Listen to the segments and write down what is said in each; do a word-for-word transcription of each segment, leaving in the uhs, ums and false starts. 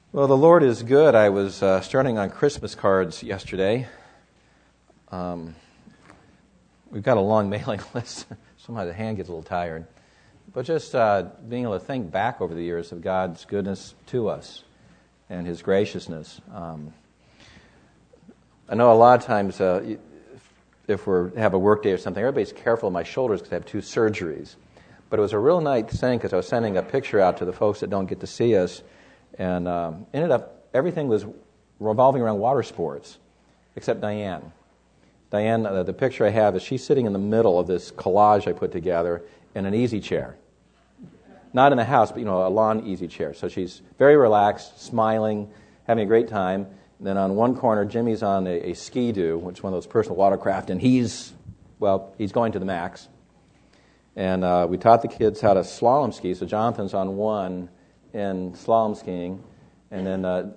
Well, the Lord is good. I was uh, starting on Christmas cards yesterday. Um, we've got a long mailing list. Somehow the hand gets a little tired. But just uh, being able to think back over the years of God's goodness to us and His graciousness. Um, I know a lot of times uh, if we have a work day or something, everybody's careful of my shoulders because I have two surgeries. But it was a real nice thing because I was sending a picture out to the folks that don't get to see us. And um, ended up, everything was revolving around water sports, except Diane. Diane, uh, the picture I have is she's sitting in the middle of this collage I put together in an easy chair. Not in a house, but, you know, a lawn easy chair. So she's very relaxed, smiling, having a great time. And then on one corner, Jimmy's on a, a Ski-Doo, which is one of those personal watercraft, and he's, well, he's going to the max. And uh, we taught the kids how to slalom ski, so Jonathan's on one in slalom skiing, and then uh,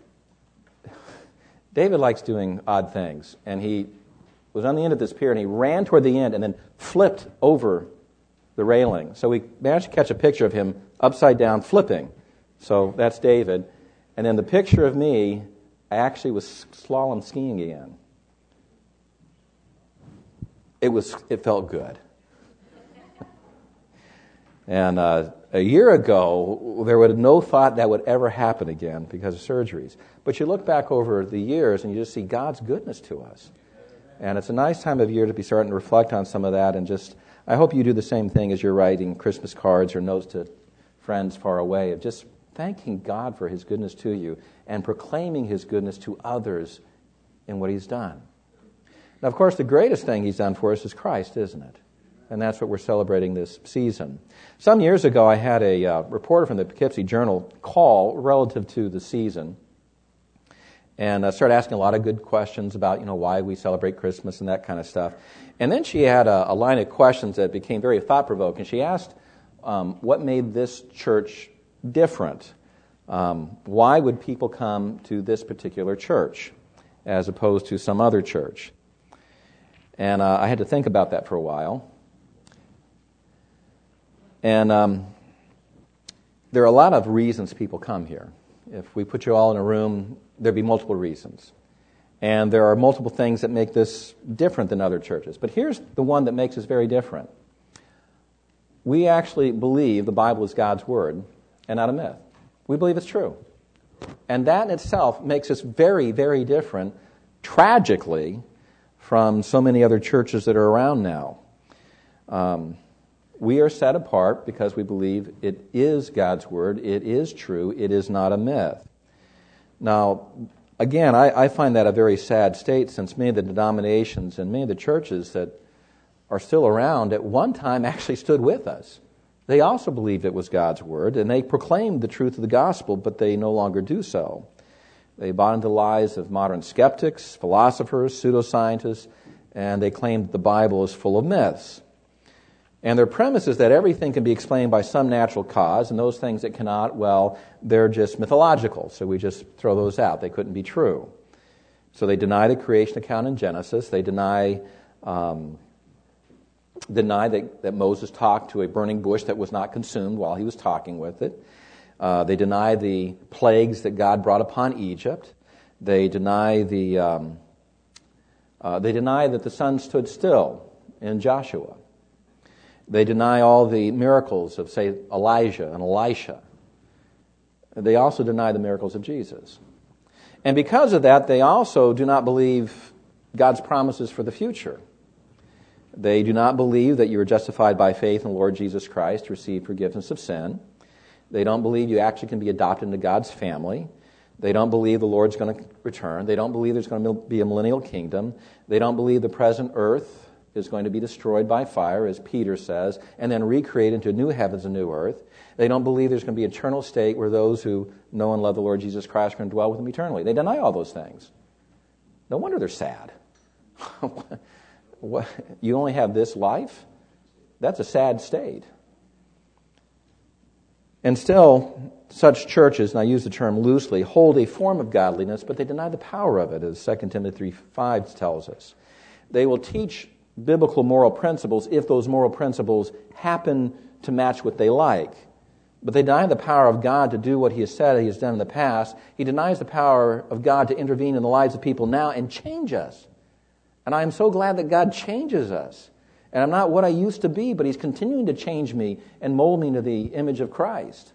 David likes doing odd things, and he was on the end of this pier, and he ran toward the end and then flipped over the railing. So we managed to catch a picture of him upside down flipping. So that's David. And then the picture of me, I actually was slalom skiing again. It was. It felt good. And uh, a year ago, there was no thought that would ever happen again because of surgeries. But you look back over the years and you just see God's goodness to us. And it's a nice time of year to be starting to reflect on some of that. And just, I hope you do the same thing as you're writing Christmas cards or notes to friends far away, of just thanking God for His goodness to you and proclaiming His goodness to others in what He's done. Now, of course, the greatest thing He's done for us is Christ, isn't it? And that's what we're celebrating this season. Some years ago, I had a uh, reporter from the Poughkeepsie Journal call relative to the season, and uh, started asking a lot of good questions about, you know, why we celebrate Christmas and that kind of stuff. And then she had a, a line of questions that became very thought-provoking. She asked um, what made this church different. Um, why would people come to this particular church as opposed to some other church? And uh, I had to think about that for a while. And um, there are a lot of reasons people come here. If we put you all in a room, there'd be multiple reasons. And there are multiple things that make this different than other churches. But here's the one that makes us very different. We actually believe the Bible is God's Word and not a myth. We believe it's true. And that in itself makes us very, very different, tragically, from so many other churches that are around now. Um, We are set apart because we believe it is God's Word, it is true, it is not a myth. Now, again, I, I find that a very sad state, since many of the denominations and many of the churches that are still around at one time actually stood with us. They also believed it was God's Word, and they proclaimed the truth of the gospel, but they no longer do so. They bought into the lies of modern skeptics, philosophers, pseudoscientists, and they claimed the Bible is full of myths. And their premise is that everything can be explained by some natural cause, and those things that cannot, well, they're just mythological, so we just throw those out. They couldn't be true. So they deny the creation account in Genesis. They deny um, deny that, that Moses talked to a burning bush that was not consumed while he was talking with it. Uh, they deny the plagues that God brought upon Egypt. They deny the um, uh, they deny that the sun stood still in Joshua. They deny all the miracles of, say, Elijah and Elisha. They also deny the miracles of Jesus. And because of that, they also do not believe God's promises for the future. They do not believe that you are justified by faith in the Lord Jesus Christ to receive forgiveness of sin. They don't believe you actually can be adopted into God's family. They don't believe the Lord's going to return. They don't believe there's going to be a millennial kingdom. They don't believe the present earth is going to be destroyed by fire, as Peter says, and then recreated into new heavens and new earth. They don't believe there's going to be an eternal state where those who know and love the Lord Jesus Christ are going to dwell with Him eternally. They deny all those things. No wonder they're sad. What, you only have this life? That's a sad state. And still, such churches, and I use the term loosely, hold a form of godliness, but they deny the power of it, as Second Timothy three five tells us. They will teach biblical moral principles if those moral principles happen to match what they like. but they deny the power of God to do what he has said he has done in the past. He denies the power of God to intervene in the lives of people now and change us. And I am so glad that God changes us. And I'm not what I used to be, but he's continuing to change me and mold me into the image of Christ.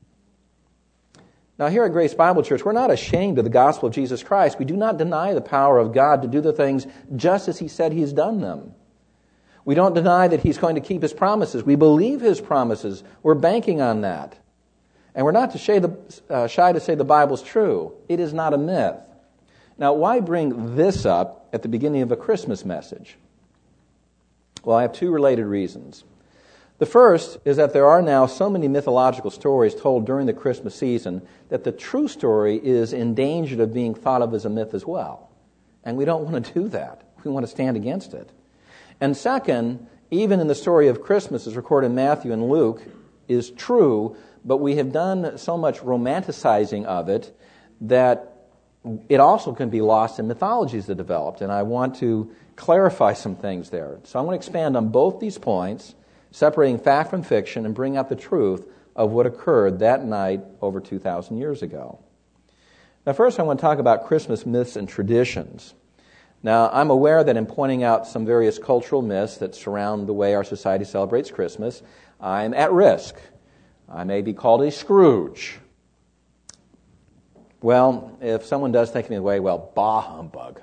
Now, here at Grace Bible Church, we're not ashamed of the gospel of Jesus Christ. We do not deny the power of God to do the things just as he said he's done them. We don't deny that he's going to keep his promises. We believe his promises. We're banking on that. And we're not to shy, the, uh, shy to say the Bible's true. It is not a myth. Now, why bring this up at the beginning of a Christmas message? Well, I have two related reasons. The first is that there are now so many mythological stories told during the Christmas season that the true story is in danger of being thought of as a myth as well. And we don't want to do that. We want to stand against it. And second, even in the story of Christmas as recorded in Matthew and Luke is true, but we have done so much romanticizing of it that it also can be lost in mythologies that developed. And I want to clarify some things there. So I'm going to expand on both these points, separating fact from fiction, and bring out the truth of what occurred that night over two thousand years ago. Now, first I want to talk about Christmas myths and traditions. Now, I'm aware that in pointing out some various cultural myths that surround the way our society celebrates Christmas, I'm at risk. I may be called a Scrooge. Well, if someone does take me away, well, bah humbug.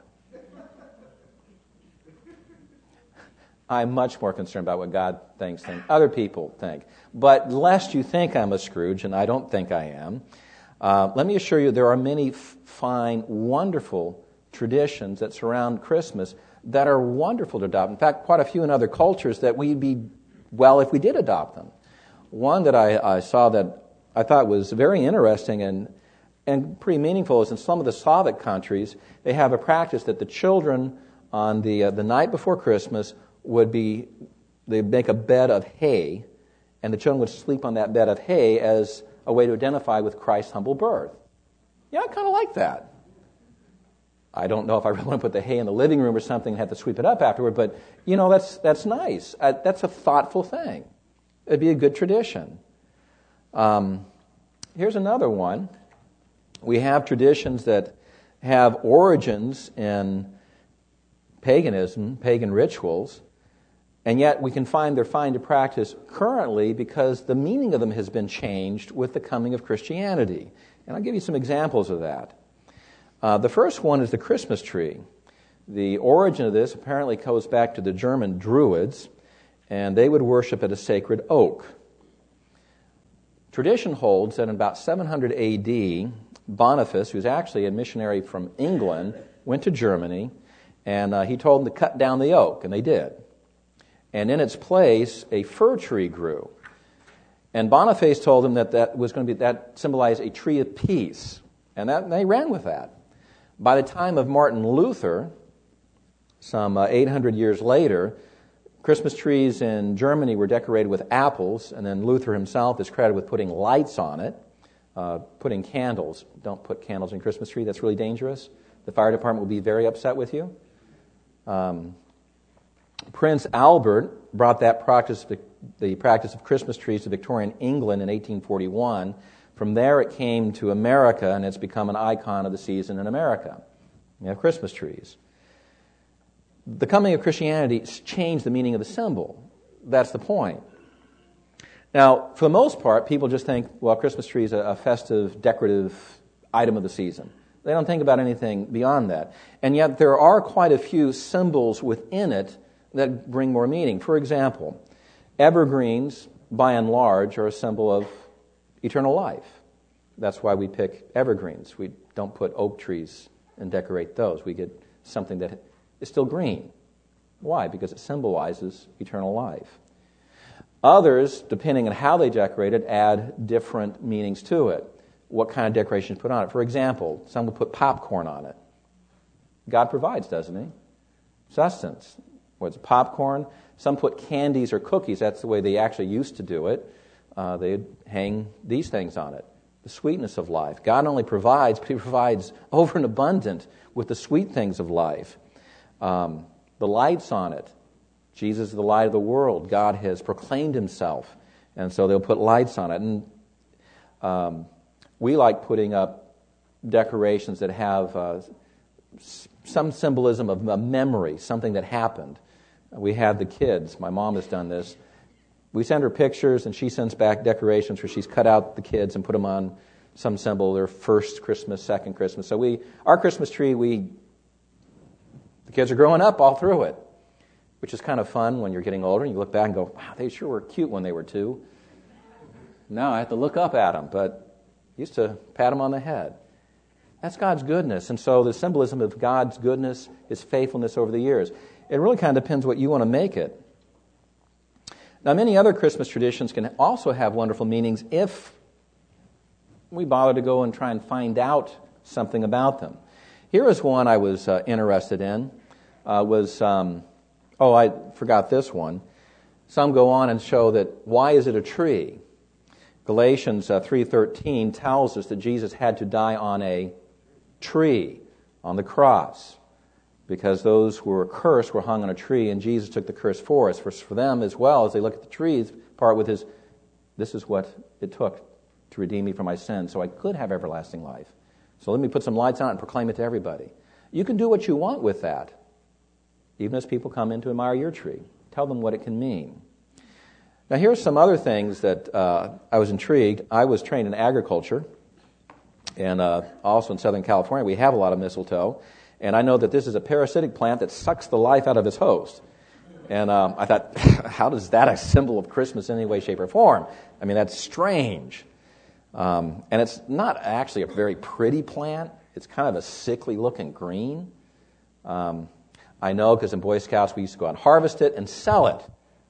I'm much more concerned about what God thinks than other people think. But lest you think I'm a Scrooge, and I don't think I am, uh, let me assure you there are many f- fine, wonderful traditions that surround Christmas that are wonderful to adopt. In fact, quite a few in other cultures that we'd be well if we did adopt them. One that I, I saw that I thought was very interesting and and pretty meaningful is in some of the Slavic countries, they have a practice that the children on the uh, the night before Christmas would be, they'd make a bed of hay, and the children would sleep on that bed of hay as a way to identify with Christ's humble birth. Yeah, I kind of like that. I don't know if I really want to put the hay in the living room or something and have to sweep it up afterward, but, you know, that's that's nice. Uh, that's a thoughtful thing. It'd be a good tradition. Um, here's another one. We have traditions that have origins in paganism, pagan rituals, and yet we can find they're fine to practice currently because the meaning of them has been changed with the coming of Christianity. And I'll give you some examples of that. Uh, the first one is the Christmas tree. The origin of this apparently goes back to the German Druids, and they would worship at a sacred oak. Tradition holds that in about seven hundred A D, Boniface, who's actually a missionary from England, went to Germany, and uh, he told them to cut down the oak, and they did. And in its place, a fir tree grew. And Boniface told them that that was going to be that symbolized a tree of peace, and that and they ran with that. By the time of Martin Luther, some uh, eight hundred years later, Christmas trees in Germany were decorated with apples, and then Luther himself is credited with putting lights on it, uh, putting candles. Don't put candles in Christmas tree. That's really dangerous. The fire department will be very upset with you. Um, Prince Albert brought that practice, the practice of Christmas trees to Victorian England in eighteen forty-one. From there it came to America, and it's become an icon of the season in America. You have Christmas trees. The coming of Christianity changed the meaning of the symbol. That's the point. Now, for the most part, people just think, well, Christmas tree is a, a festive, decorative item of the season. They don't think about anything beyond that. And yet there are quite a few symbols within it that bring more meaning. For example, evergreens, by and large, are a symbol of eternal life. That's why we pick evergreens. We don't put oak trees and decorate those. We get something that is still green. Why? Because it symbolizes eternal life. Others, depending on how they decorate it, add different meanings to it. What kind of decorations put on it? For example, some will put popcorn on it. God provides, doesn't he? Sustenance. What's popcorn? Some put candies or cookies. That's the way they actually used to do it. Uh, they'd hang these things on it. The sweetness of life. God not only provides, but he provides over and abundant with the sweet things of life. Um, the lights on it. Jesus is the light of the world. God has proclaimed himself. And so they'll put lights on it. And Um, we like putting up decorations that have uh, s- some symbolism of a memory, something that happened. We have the kids. My mom has done this. We send her pictures, and she sends back decorations where she's cut out the kids and put them on some symbol, their first Christmas, second Christmas. So we, our Christmas tree, we, the kids are growing up all through it, which is kind of fun when you're getting older and you look back and go, wow, they sure were cute when they were two. Now I have to look up at them, but I used to pat them on the head. That's God's goodness. And so the symbolism of God's goodness, His faithfulness over the years, it really kind of depends what you want to make it. Now, many other Christmas traditions can also have wonderful meanings if we bother to go and try and find out something about them. Here is one I was uh, interested in. Uh, was um, oh, I forgot this one. Some go on and show that why is it a tree? Galatians uh, three thirteen tells us that Jesus had to die on a tree, on the cross, because those who were cursed were hung on a tree, and Jesus took the curse for us. For, for them as well, as they look at the trees part with his, this is what it took to redeem me from my sins, so I could have everlasting life. So let me put some lights on it and proclaim it to everybody. You can do what you want with that, even as people come in to admire your tree. Tell them what it can mean. Now here's some other things that uh, I was intrigued. I was trained in agriculture, and uh, also in Southern California we have a lot of mistletoe, and I know that this is a parasitic plant that sucks the life out of its host. And um, I thought, how does that a symbol of Christmas in any way, shape, or form? I mean, that's strange. Um, and it's not actually a very pretty plant. It's kind of a sickly-looking green. Um, I know because in Boy Scouts we used to go out and harvest it and sell it.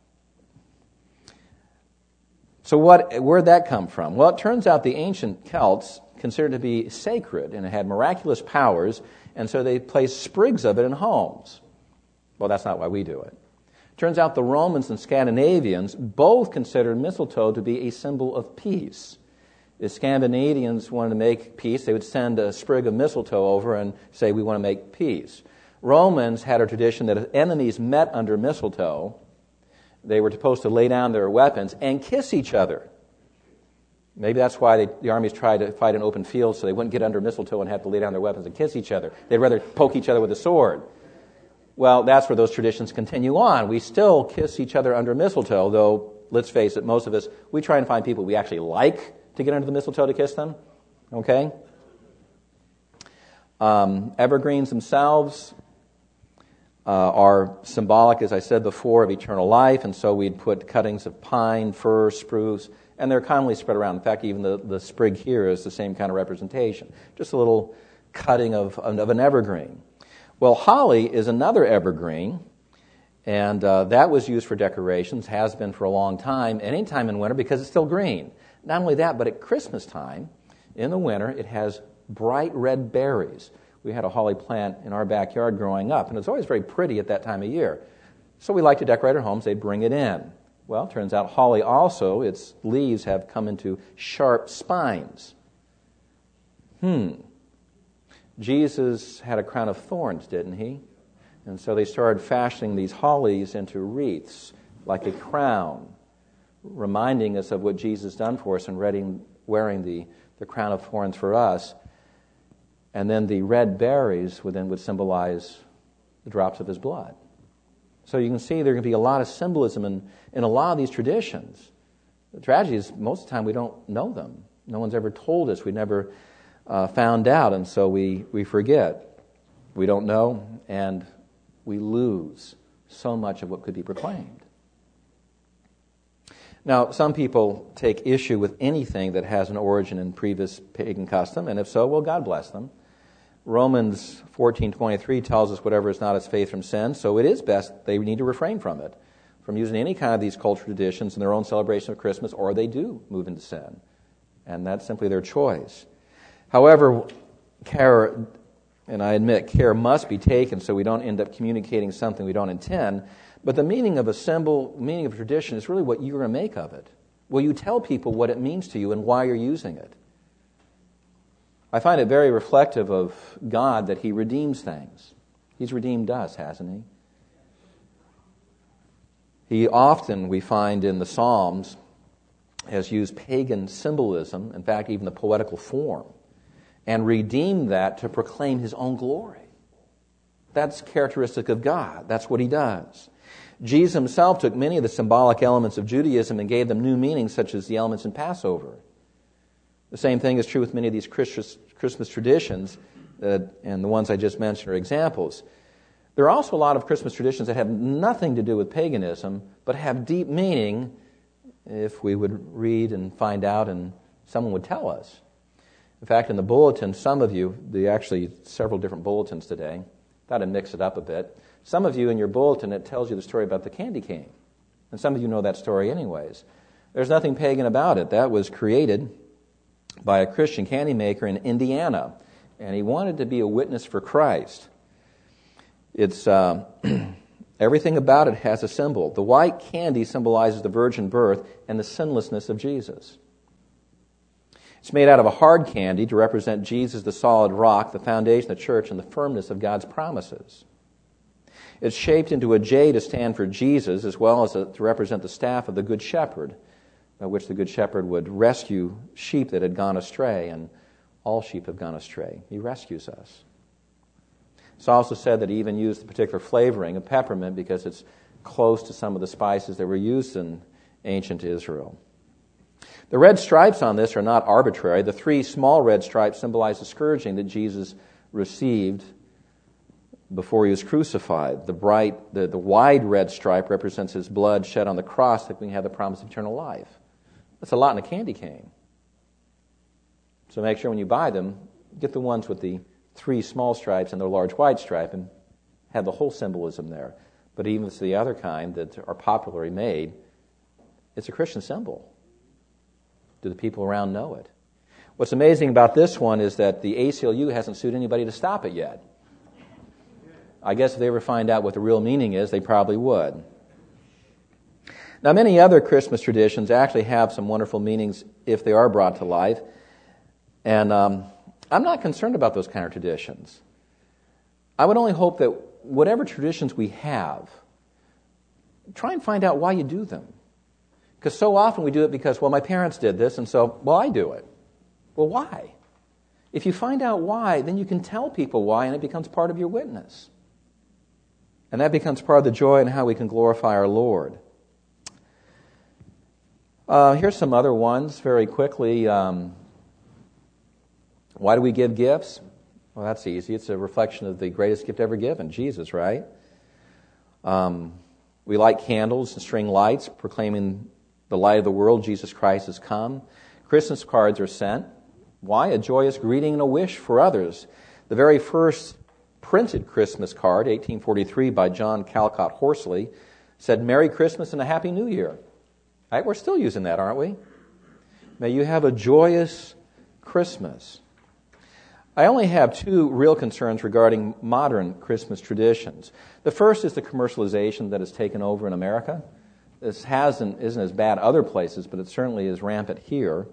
So what? Where'd that come from? Well, it turns out the ancient Celts considered it to be sacred, and it had miraculous powers, and so they placed sprigs of it in homes. Well, that's not why we do it. Turns out the Romans and Scandinavians both considered mistletoe to be a symbol of peace. If Scandinavians wanted to make peace, they would send a sprig of mistletoe over and say, we want to make peace. Romans had a tradition that if enemies met under mistletoe, they were supposed to lay down their weapons and kiss each other. Maybe that's why they, the armies tried to fight in open fields, so they wouldn't get under mistletoe and have to lay down their weapons and kiss each other. They'd rather poke each other with a sword. Well, that's where those traditions continue on. We still kiss each other under mistletoe, though, let's face it, most of us, we try and find people we actually like to get under the mistletoe to kiss them. Okay? Um, evergreens themselves uh, are symbolic, as I said before, of eternal life, and so we'd put cuttings of pine, fir, spruce, and they're commonly spread around. In fact, even the, the sprig here is the same kind of representation. Just a little cutting of, of an evergreen. Well, holly is another evergreen, and uh, that was used for decorations, has been for a long time, any time in winter because it's still green. Not only that, but at Christmas time, in the winter, it has bright red berries. We had a holly plant in our backyard growing up, and it's always very pretty at that time of year. So we like to decorate our homes, they'd bring it in. Well, it turns out holly also, its leaves have come into sharp spines. Hmm. Jesus had a crown of thorns, didn't he? And so they started fashioning these hollies into wreaths, like a crown, reminding us of what Jesus done for us and wearing the, the crown of thorns for us. And then the red berries would then would symbolize the drops of his blood. So you can see there can be a lot of symbolism in, in a lot of these traditions. The tragedy is most of the time we don't know them. No one's ever told us. We never uh, found out, and so we, we forget. We don't know, and we lose so much of what could be proclaimed. Now, some people take issue with anything that has an origin in previous pagan custom, and if so, well, God bless them. Romans fourteen twenty-three tells us whatever is not as faith from sin, so it is best they need to refrain from it, from using any kind of these cultural traditions in their own celebration of Christmas, or they do move into sin. And that's simply their choice. However, care, and I admit care must be taken so we don't end up communicating something we don't intend, but the meaning of a symbol, meaning of a tradition is really what you're going to make of it. Will you tell people what it means to you and why you're using it? I find it very reflective of God that He redeems things. He's redeemed us, hasn't He? He often, we find in the Psalms, has used pagan symbolism, in fact, even the poetical form, and redeemed that to proclaim his own glory. That's characteristic of God. That's what he does. Jesus himself took many of the symbolic elements of Judaism and gave them new meanings, such as the elements in Passover. The same thing is true with many of these Christmas traditions, uh, and the ones I just mentioned are examples. There are also a lot of Christmas traditions that have nothing to do with paganism, but have deep meaning if we would read and find out and someone would tell us. In fact, in the bulletin, some of you, there are actually several different bulletins today, thought I'd mix it up a bit. Some of you in your bulletin, it tells you the story about the candy cane. And some of you know that story anyways. There's nothing pagan about it. That was created by a Christian candy maker in Indiana, and he wanted to be a witness for Christ. It's uh, everything about it has a symbol. The white candy symbolizes the virgin birth and the sinlessness of Jesus. It's made out of a hard candy to represent Jesus, the solid rock, the foundation of the church, and the firmness of God's promises. It's shaped into a J to stand for Jesus, as well as a, to represent the staff of the Good Shepherd, by which the Good Shepherd would rescue sheep that had gone astray, and all sheep have gone astray. He rescues us. It's also said that he even used the particular flavoring of peppermint because it's close to some of the spices that were used in ancient Israel. The red stripes on this are not arbitrary. The three small red stripes symbolize the scourging that Jesus received before he was crucified. The bright, the, the wide red stripe represents his blood shed on the cross that we can have the promise of eternal life. That's a lot in a candy cane. So make sure when you buy them, get the ones with the three small stripes and the large white stripe and have the whole symbolism there. But even if it's the other kind that are popularly made, it's a Christian symbol. Do the people around know it? What's amazing about this one is that the A C L U hasn't sued anybody to stop it yet. I guess if they ever find out what the real meaning is, they probably would. Now, many other Christmas traditions actually have some wonderful meanings if they are brought to life. And um, I'm not concerned about those kind of traditions. I would only hope that whatever traditions we have, try and find out why you do them. Because so often we do it because, well, my parents did this, and so, well, I do it. Well, why? If you find out why, then you can tell people why, and it becomes part of your witness. And that becomes part of the joy in how we can glorify our Lord. Uh, here's some other ones very quickly. Um, why do we give gifts? Well, that's easy. It's a reflection of the greatest gift ever given, Jesus, right? Um, we light candles and string lights, proclaiming the light of the world, Jesus Christ has come. Christmas cards are sent. Why? A joyous greeting and a wish for others. The very first printed Christmas card, eighteen forty-three, by John Calcott Horsley, said, "Merry Christmas and a Happy New Year." Right? We're still using that, aren't we? May you have a joyous Christmas. I only have two real concerns regarding modern Christmas traditions. The first is the commercialization that has taken over in America. This hasn't isn't as bad other places, but it certainly is rampant here.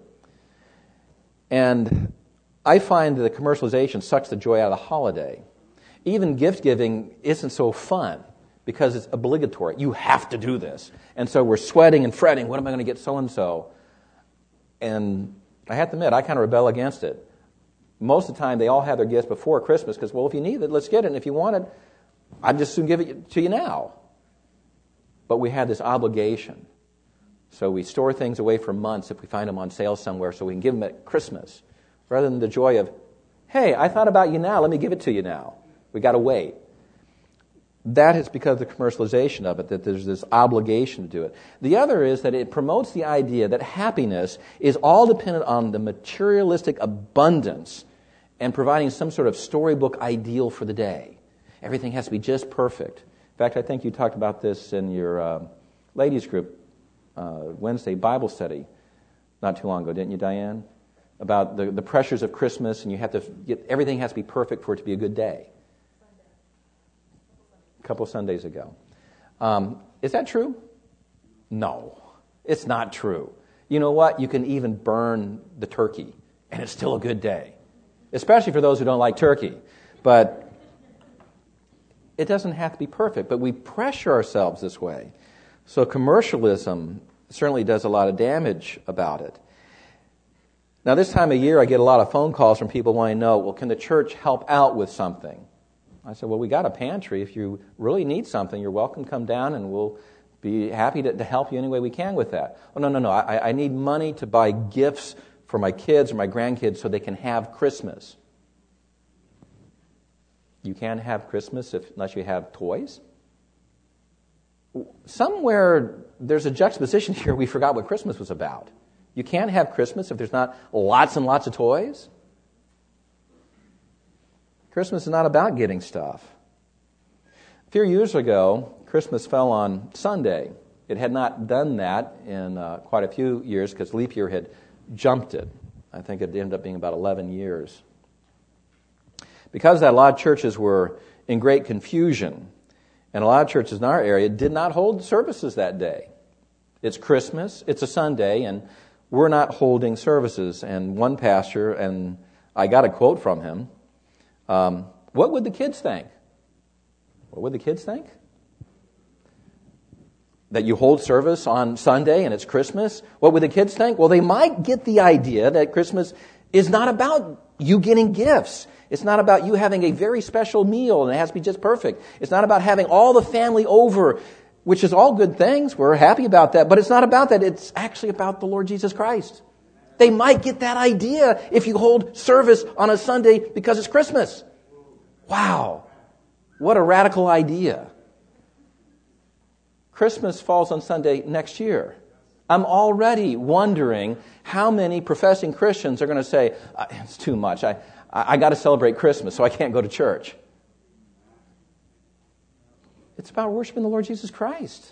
And I find that the commercialization sucks the joy out of the holiday. Even gift giving isn't so fun because it's obligatory. You have to do this. And so we're sweating and fretting, what am I going to get so-and-so? And I have to admit, I kind of rebel against it. Most of the time, they all have their gifts before Christmas because, well, if you need it, let's get it. And if you want it, I'd just soon give it to you now. But we have this obligation. So we store things away for months if we find them on sale somewhere so we can give them at Christmas. Rather than the joy of, hey, I thought about you now, let me give it to you now. We got to wait. That is because of the commercialization of it, that there's this obligation to do it. The other is that it promotes the idea that happiness is all dependent on the materialistic abundance and providing some sort of storybook ideal for the day. Everything has to be just perfect. In fact, I think you talked about this in your uh, ladies group uh, Wednesday Bible study not too long ago, didn't you, Diane? About the, the pressures of Christmas, and you have to get everything has to be perfect for it to be a good day. A couple Sundays ago. Um, is that true? No, it's not true. You know what? You can even burn the turkey, and it's still a good day, especially for those who don't like turkey. But it doesn't have to be perfect, but we pressure ourselves this way. So commercialism certainly does a lot of damage about it. Now, this time of year, I get a lot of phone calls from people wanting to know, well, can the church help out with something? I said, well, we got a pantry. If you really need something, you're welcome to come down and we'll be happy to, to help you any way we can with that. Oh, no, no, no. I, I need money to buy gifts for my kids or my grandkids so they can have Christmas. You can't have Christmas if, unless you have toys? Somewhere there's a juxtaposition here. We forgot what Christmas was about. You can't have Christmas if there's not lots and lots of toys. Christmas is not about getting stuff. A few years ago, Christmas fell on Sunday. It had not done that in uh, quite a few years because leap year had jumped it. I think it ended up being about eleven years. Because of that, a lot of churches were in great confusion. And a lot of churches in our area did not hold services that day. It's Christmas, it's a Sunday, and we're not holding services. And one pastor, and I got a quote from him, um, what would the kids think? What would the kids think? That you hold service on Sunday and it's Christmas? What would the kids think? Well, they might get the idea that Christmas is not about you getting gifts. It's not about you having a very special meal and it has to be just perfect. It's not about having all the family over, which is all good things. We're happy about that. But it's not about that. It's actually about the Lord Jesus Christ. They might get that idea if you hold service on a Sunday because it's Christmas. Wow. What a radical idea. Christmas falls on Sunday next year. I'm already wondering how many professing Christians are going to say, it's too much. I, I, I got to celebrate Christmas, so I can't go to church. It's about worshiping the Lord Jesus Christ.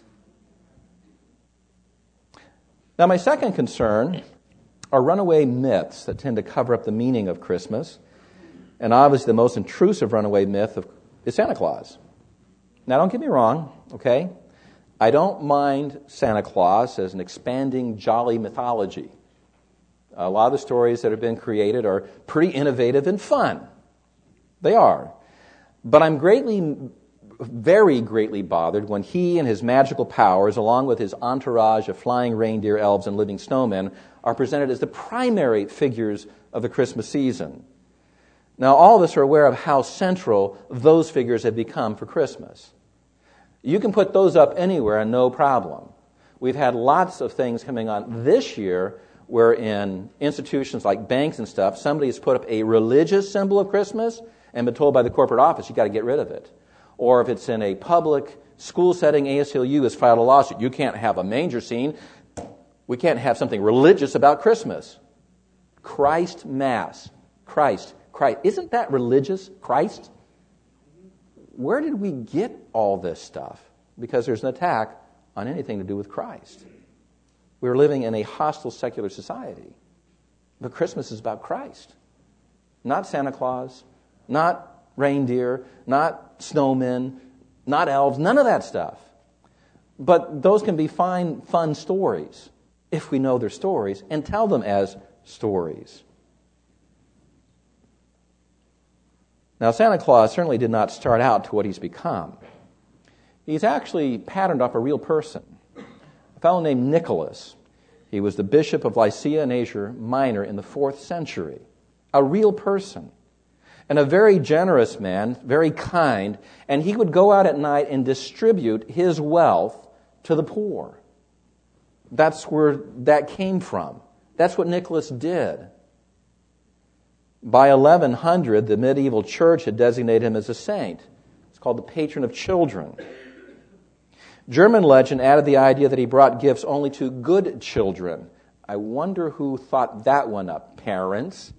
Now, my second concern are runaway myths that tend to cover up the meaning of Christmas. And obviously the most intrusive runaway myth of, is Santa Claus. Now, don't get me wrong, okay? I don't mind Santa Claus as an expanding, jolly mythology. A lot of the stories that have been created are pretty innovative and fun. They are. But I'm greatly, very greatly bothered when he and his magical powers, along with his entourage of flying reindeer, elves, and living snowmen, are presented as the primary figures of the Christmas season. Now, all of us are aware of how central those figures have become for Christmas. You can put those up anywhere and no problem. We've had lots of things coming on this year where in institutions like banks and stuff, somebody has put up a religious symbol of Christmas and been told by the corporate office, you got to get rid of it. Or if it's in a public school setting, A S L U has filed a lawsuit. You can't have a manger scene. We can't have something religious about Christmas. Christ Mass. Christ. Christ. Isn't that religious? Christ? Where did we get all this stuff? Because there's an attack on anything to do with Christ. We're living in a hostile secular society. But Christmas is about Christ. Not Santa Claus, not reindeer, not snowmen, not elves, none of that stuff. But those can be fine, fun stories if we know their stories and tell them as stories. Now, Santa Claus certainly did not start out to what he's become. He's actually patterned off a real person, a fellow named Nicholas. He was the bishop of Lycia in Asia Minor in the fourth century, a real person, and a very generous man, very kind, and he would go out at night and distribute his wealth to the poor. That's where that came from. That's what Nicholas did. By eleven hundred, the medieval church had designated him as a saint. It's called the patron of children. German legend added the idea that he brought gifts only to good children. I wonder who thought that one up. Parents?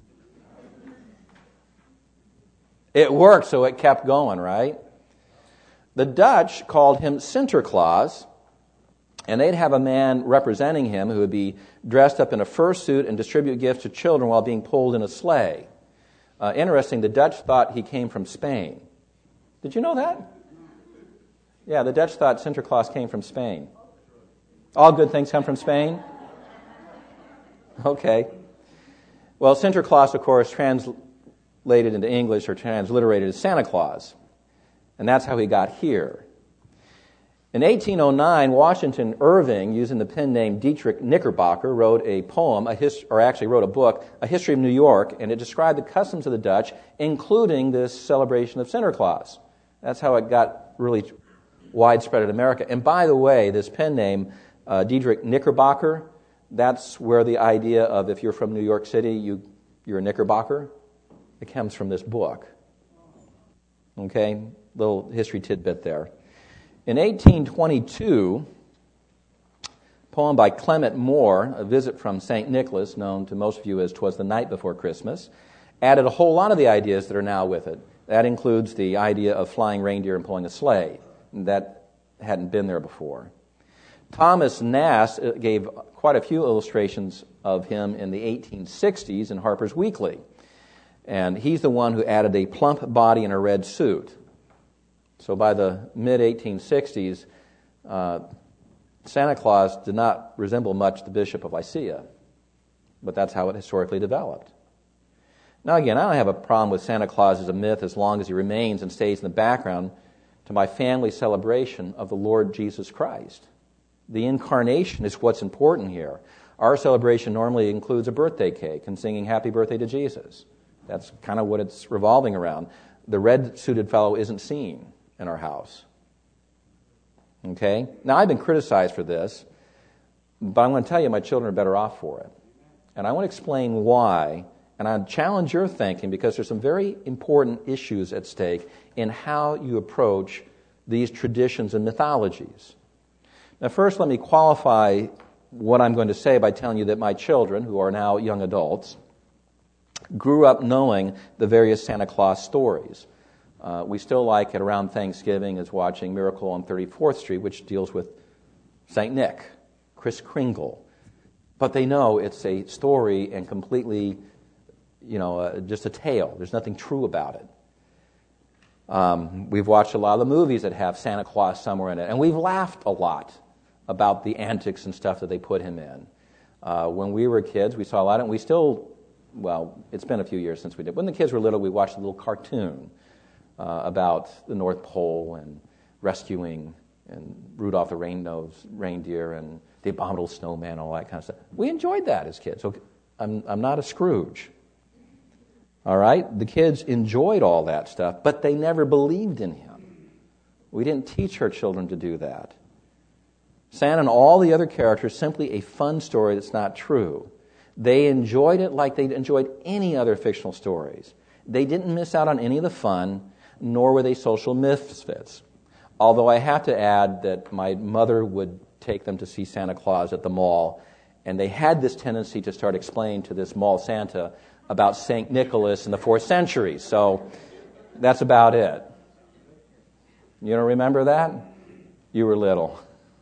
It worked, so it kept going, right? The Dutch called him Sinterklaas, and they'd have a man representing him who would be dressed up in a fur suit and distribute gifts to children while being pulled in a sleigh. Uh, interesting, the Dutch thought he came from Spain. Did you know that? Yeah, the Dutch thought Sinterklaas came from Spain. All good things come from Spain? Okay. Well, Sinterklaas, of course, translated into English or transliterated as Santa Claus. And that's how he got here. In eighteen oh nine, Washington Irving, using the pen name Dietrich Knickerbocker, wrote a poem, a his, or actually wrote a book, A History of New York, and it described the customs of the Dutch, including this celebration of Santa Claus. That's how it got really widespread in America. And by the way, this pen name, uh, Dietrich Knickerbocker, that's where the idea of if you're from New York City, you, you're a Knickerbocker, it comes from this book. Okay, little history tidbit there. In eighteen twenty-two, a poem by Clement Moore, A Visit from Saint Nicholas, known to most of you as 'Twas the Night Before Christmas, added a whole lot of the ideas that are now with it. That includes the idea of flying reindeer and pulling a sleigh. That hadn't been there before. Thomas Nast gave quite a few illustrations of him in the eighteen sixties in Harper's Weekly. And he's the one who added a plump body in a red suit. So by the mid eighteen sixties, uh, Santa Claus did not resemble much the Bishop of Lycia. But that's how it historically developed. Now again, I don't have a problem with Santa Claus as a myth as long as he remains and stays in the background to my family celebration of the Lord Jesus Christ. The incarnation is what's important here. Our celebration normally includes a birthday cake and singing happy birthday to Jesus. That's kind of what it's revolving around. The red-suited fellow isn't seen in our house. Okay? Now, I've been criticized for this, but I'm going to tell you my children are better off for it. And I want to explain why, and I challenge your thinking because there's some very important issues at stake in how you approach these traditions and mythologies. Now, first, let me qualify what I'm going to say by telling you that my children, who are now young adults, grew up knowing the various Santa Claus stories. Uh, we still like it around Thanksgiving is watching Miracle on thirty-fourth Street, which deals with Saint Nick, Kris Kringle. But they know it's a story and completely, you know, uh, just a tale. There's nothing true about it. Um, we've watched a lot of the movies that have Santa Claus somewhere in it, and we've laughed a lot about the antics and stuff that they put him in. Uh, when we were kids, we saw a lot, and we still, well, it's been a few years since we did. When the kids were little, we watched a little cartoon uh, about the North Pole and rescuing and Rudolph the Red-Nosed Reindeer and the Abominable Snowman and all that kind of stuff. We enjoyed that as kids. So I'm, I'm not a Scrooge. All right? The kids enjoyed all that stuff, but they never believed in him. We didn't teach our children to do that. Santa and all the other characters, simply a fun story that's not true. They enjoyed it like they enjoyed any other fictional stories. They didn't miss out on any of the fun, nor were they social misfits. Although I have to add that my mother would take them to see Santa Claus at the mall, and they had this tendency to start explaining to this mall Santa about Saint Nicholas in the fourth century. So that's about it. You don't remember that? You were little.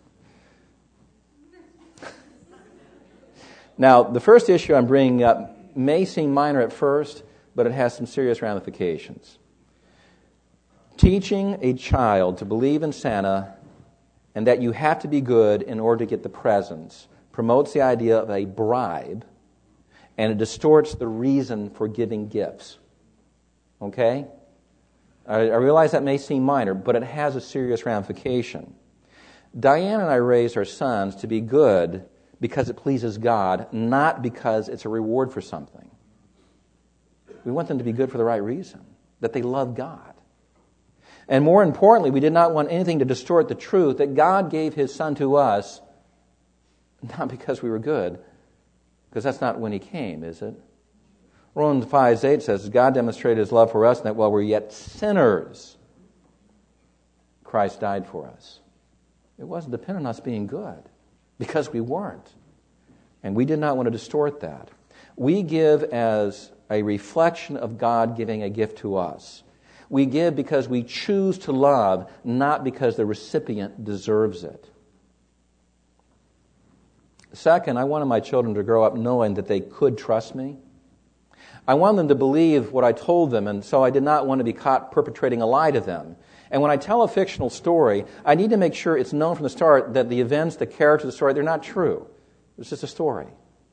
Now, the first issue I'm bringing up may seem minor at first, but it has some serious ramifications. Teaching a child to believe in Santa and that you have to be good in order to get the presents promotes the idea of a bribe, and it distorts the reason for giving gifts. Okay? I, I realize that may seem minor, but it has a serious ramification. Diane and I raised our sons to be good because it pleases God, not because it's a reward for something. We want them to be good for the right reason, that they love God. And more importantly, we did not want anything to distort the truth that God gave His Son to us, not because we were good, because that's not when He came, is it? Romans five eight says, God demonstrated His love for us, and that while we're yet sinners, Christ died for us. It wasn't dependent on us being good, because we weren't. And we did not want to distort that. We give as a reflection of God giving a gift to us. We give because we choose to love, not because the recipient deserves it. Second, I wanted my children to grow up knowing that they could trust me. I wanted them to believe what I told them, and so I did not want to be caught perpetrating a lie to them. And when I tell a fictional story, I need to make sure it's known from the start that the events, the characters of the story, they're not true. It's just a story.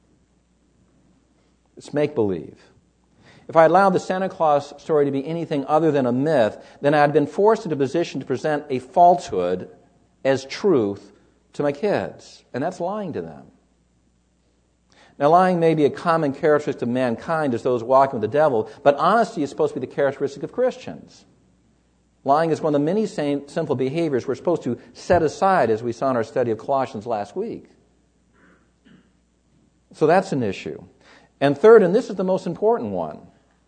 It's make-believe. If I allowed the Santa Claus story to be anything other than a myth, then I had been forced into a position to present a falsehood as truth to my kids. And that's lying to them. Now, lying may be a common characteristic of mankind as those walking with the devil, but honesty is supposed to be the characteristic of Christians. Lying is one of the many same, sinful behaviors we're supposed to set aside, as we saw in our study of Colossians last week. So that's an issue. And third, and this is the most important one,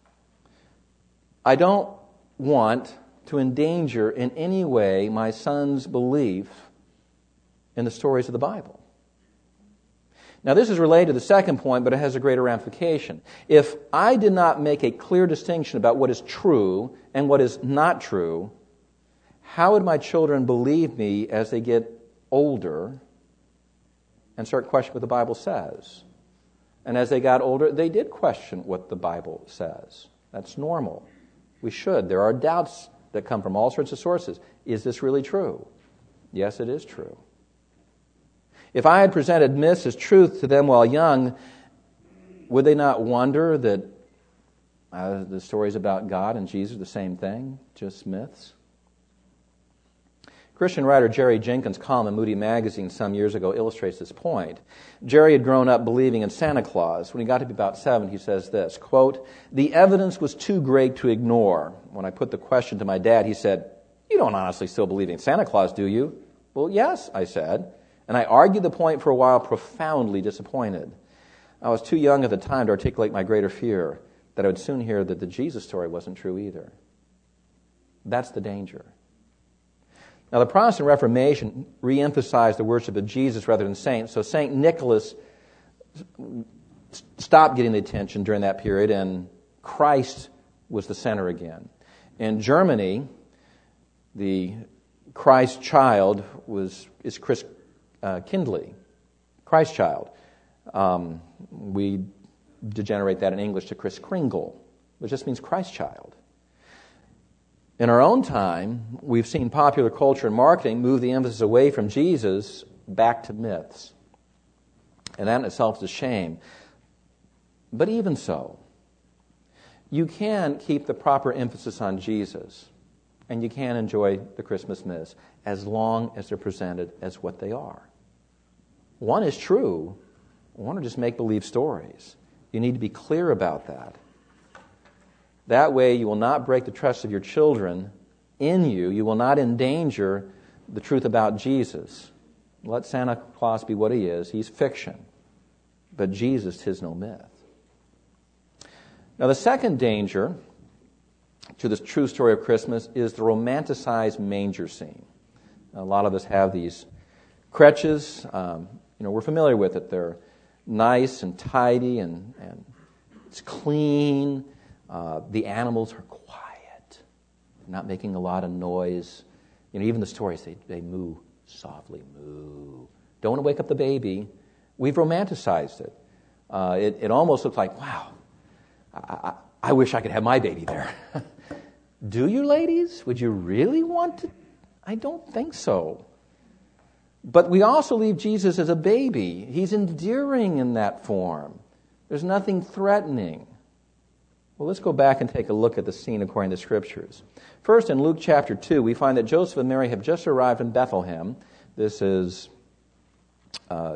I don't want to endanger in any way my son's belief in the stories of the Bible. Now, this is related to the second point, but it has a greater ramification. If I did not make a clear distinction about what is true and what is not true, how would my children believe me as they get older and start questioning what the Bible says? And as they got older, they did question what the Bible says. That's normal. We should. There are doubts that come from all sorts of sources. Is this really true? Yes, it is true. If I had presented myths as truth to them while young, would they not wonder that uh, the stories about God and Jesus are the same thing, just myths? Christian writer Jerry Jenkins' column in Moody Magazine some years ago illustrates this point. Jerry had grown up believing in Santa Claus. When he got to be about seven, he says this, quote, "The evidence was too great to ignore. When I put the question to my dad, he said, 'You don't honestly still believe in Santa Claus, do you?' 'Well, yes,' I said. And I argued the point for a while, profoundly disappointed. I was too young at the time to articulate my greater fear that I would soon hear that the Jesus story wasn't true either." That's the danger. Now, the Protestant Reformation re-emphasized the worship of Jesus rather than saints, so Saint Nicholas stopped getting the attention during that period, and Christ was the center again. In Germany, the Christ child was is Chris uh, Kindley, Christ child. Um, we degenerate that in English to Chris Kringle, which just means Christ child. In our own time, we've seen popular culture and marketing move the emphasis away from Jesus back to myths. And that in itself is a shame. But even so, you can keep the proper emphasis on Jesus, and you can enjoy the Christmas myths as long as they're presented as what they are. One is true, one are just make-believe stories. You need to be clear about that. That way you will not break the trust of your children in you. You will not endanger the truth about Jesus. Let Santa Claus be what he is. He's fiction. But Jesus, 'tis no myth. Now, the second danger to this true story of Christmas is the romanticized manger scene. A lot of us have these crutches. Um, you know, we're familiar with it. They're nice and tidy, and, and it's clean. Uh, the animals are quiet, not making a lot of noise. You know, even the stories, they, they moo softly, moo. Don't want to wake up the baby. We've romanticized it. Uh, it, it almost looks like, wow, I, I, I wish I could have my baby there. Do you, ladies? Would you really want to? I don't think so. But we also leave Jesus as a baby. He's endearing in that form. There's nothing threatening. Well, let's go back and take a look at the scene according to the Scriptures. First, in Luke chapter two, we find that Joseph and Mary have just arrived in Bethlehem. This is uh,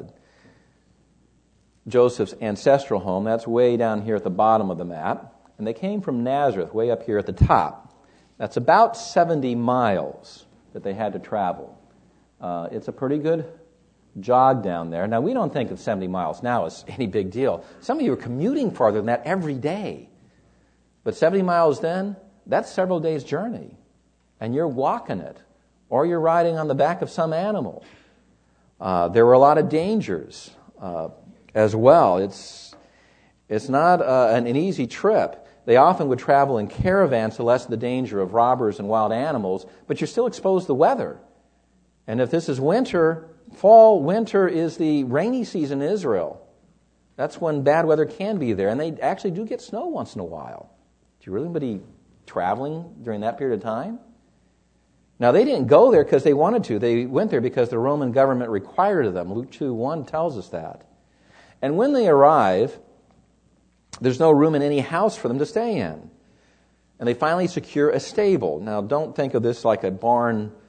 Joseph's ancestral home. That's way down here at the bottom of the map. And they came from Nazareth, way up here at the top. That's about seventy miles that they had to travel. Uh, it's a pretty good jog down there. Now, we don't think of seventy miles now as any big deal. Some of you are commuting farther than that every day. But seventy miles then, that's several days' journey. And you're walking it. Or you're riding on the back of some animal. Uh, there were a lot of dangers uh, as well. It's, it's not uh, an, an easy trip. They often would travel in caravans to lessen the danger of robbers and wild animals, but you're still exposed to the weather. And if this is winter, fall, winter is the rainy season in Israel. That's when bad weather can be there, and they actually do get snow once in a while. Do you really want to be traveling during that period of time? Now, they didn't go there because they wanted to. They went there because the Roman government required of them. Luke two one tells us that. And when they arrive, there's no room in any house for them to stay in. And they finally secure a stable. Now, don't think of this like a barn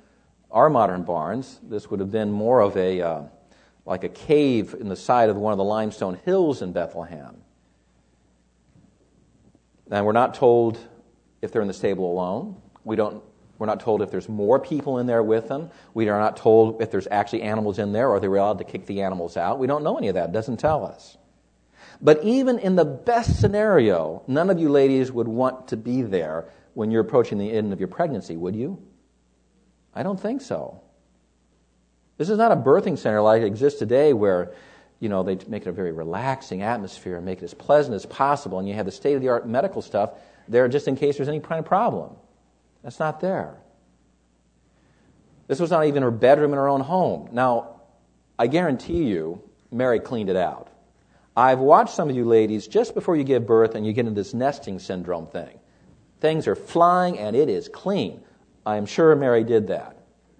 our modern barns. This would have been more of a, uh, like a cave in the side of one of the limestone hills in Bethlehem. And we're not told if they're in the stable alone. We don't, we're not told if there's more people in there with them. We are not told if there's actually animals in there or they were allowed to kick the animals out. We don't know any of that. It doesn't tell us. But even in the best scenario, none of you ladies would want to be there when you're approaching the end of your pregnancy, would you? I don't think so. This is not a birthing center like it exists today where, you know, they make it a very relaxing atmosphere and make it as pleasant as possible, and you have the state-of-the-art medical stuff there just in case there's any kind of problem. That's not there. This was not even her bedroom in her own home. Now, I guarantee you, Mary cleaned it out. I've watched some of you ladies just before you give birth and you get into this nesting syndrome thing. Things are flying and it is clean. I'm sure Mary did that.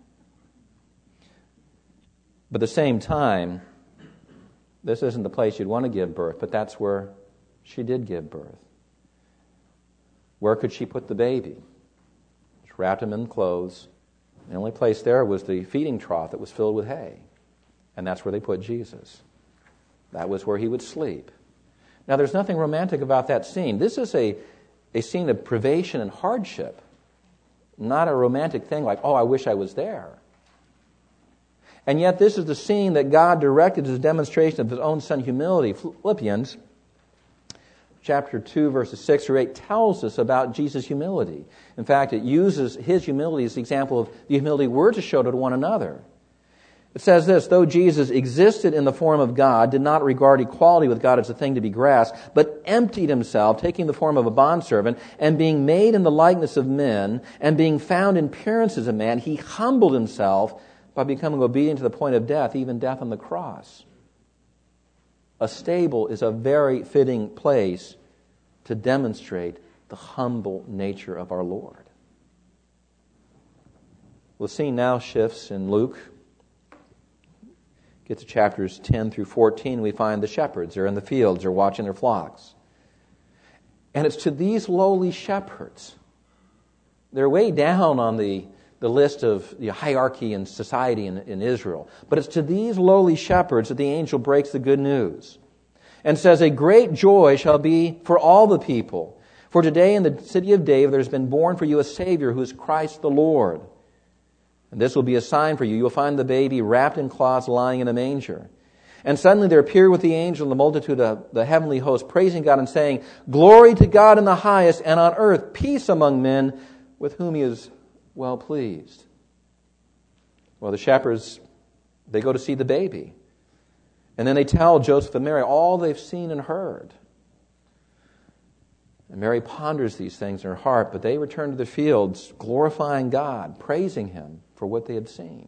But at the same time, this isn't the place you'd want to give birth, but that's where she did give birth. Where could she put the baby? She wrapped him in clothes. The only place there was the feeding trough that was filled with hay. And that's where they put Jesus. That was where he would sleep. Now, there's nothing romantic about that scene. This is a, a scene of privation and hardship, not a romantic thing like, oh, I wish I was there. And yet this is the scene that God directed as a demonstration of his own Son's humility. Philippians chapter two, verses six through eight tells us about Jesus' humility. In fact, it uses his humility as the example of the humility we're to show to one another. It says this, though Jesus existed in the form of God, did not regard equality with God as a thing to be grasped, but emptied himself, taking the form of a bondservant, and being made in the likeness of men, and being found in appearance as a man, he humbled himself by becoming obedient to the point of death, even death on the cross. A stable is a very fitting place to demonstrate the humble nature of our Lord. The scene now shifts in Luke. Get to chapters ten through fourteen, we find the shepherds. They're in the fields. They're watching their flocks. And it's to these lowly shepherds. They're way down on the, the list of the hierarchy and society in, in Israel. But it's to these lowly shepherds that the angel breaks the good news and says, a great joy shall be for all the people. For today in the city of David there has been born for you a Savior who is Christ the Lord. And this will be a sign for you. You will find the baby wrapped in cloths lying in a manger. And suddenly there appeared with the angel the multitude of the heavenly host, praising God and saying, glory to God in the highest, and on earth peace among men with whom he is well pleased. Well, the shepherds, they go to see the baby. And then they tell Joseph and Mary all they've seen and heard. And Mary ponders these things in her heart, but they return to the fields, glorifying God, praising him for what they had seen.